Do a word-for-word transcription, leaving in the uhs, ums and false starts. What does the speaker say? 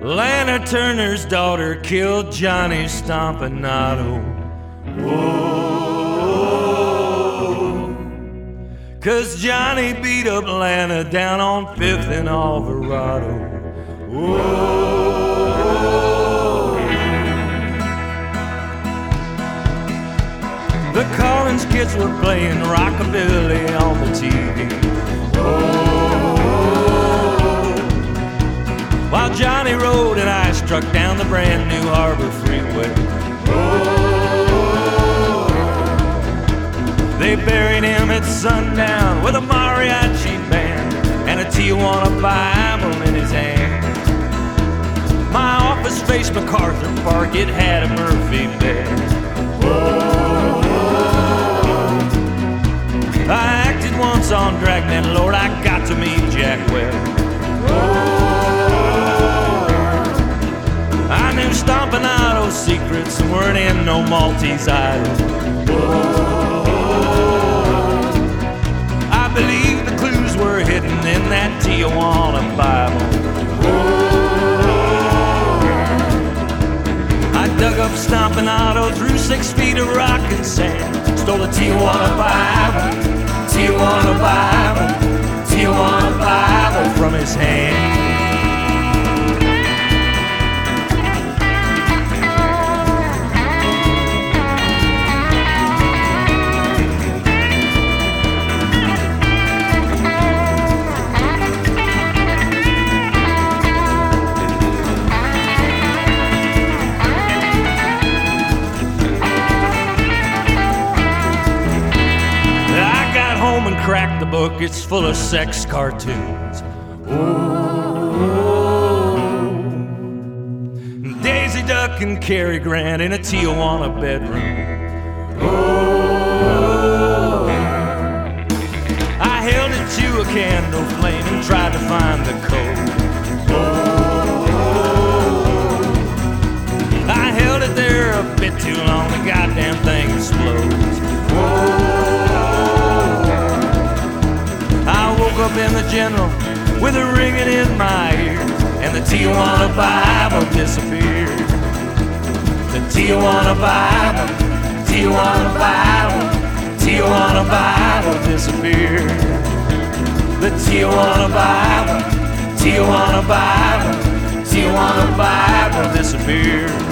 Lana Turner's daughter killed Johnny Stompanato. Whoa, 'cause Johnny beat up Lana down on Fifth and Alvarado. Whoa, the Collins kids were playing rockabilly on the T V. Whoa, while Johnny rode and I struck down the brand new Harbor Freeway. Oh, they buried him at sundown with a mariachi band and a Tijuana Bible in his hand. My office faced MacArthur Park, it had a Murphy bed. Oh, I acted once on Dragnet, Lord, I got to meet Jack Webb. I knew Stompanato's secrets weren't in no Maltese idol. I believe the clues were hidden in that Tijuana Bible. I dug up Stompanato, threw six feet of rock and sand, stole a Tijuana Bible, Tijuana Bible, Tijuana Bible from his hand. Crack the book, it's full of sex cartoons. Oh, Daisy Duck and Cary Grant in a Tijuana bedroom. Oh, I held it to a candle flame and tried to find the code. Oh, I held it there a bit too long, the goddamn thing explodes. Oh, up in the General with a ringing in my ears, and the Tijuana Bible disappeared. The Tijuana Bible, Tijuana Bible, Tijuana Bible disappeared. The Tijuana Bible, Tijuana Bible, Tijuana Bible disappeared.